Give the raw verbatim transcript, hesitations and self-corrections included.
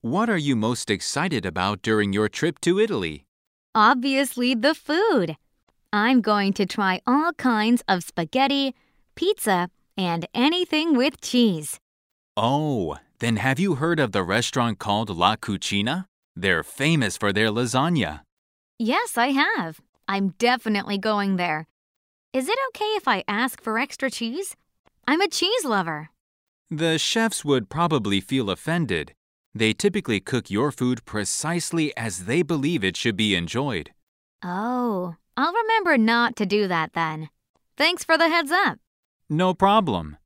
What are you most excited about during your trip to Italy? Obviously, the food. I'm going to try all kinds of spaghetti, pizza, and anything with cheese. Oh, then have you heard of the restaurant called La Cucina? They're famous for their lasagna. Yes, I have. I'm definitely going there. Is it okay if I ask for extra cheese? I'm a cheese lover. The chefs would probably feel offended. They typically cook your food precisely as they believe it should be enjoyed. Oh, I'll remember not to do that then. Thanks for the heads up. No problem.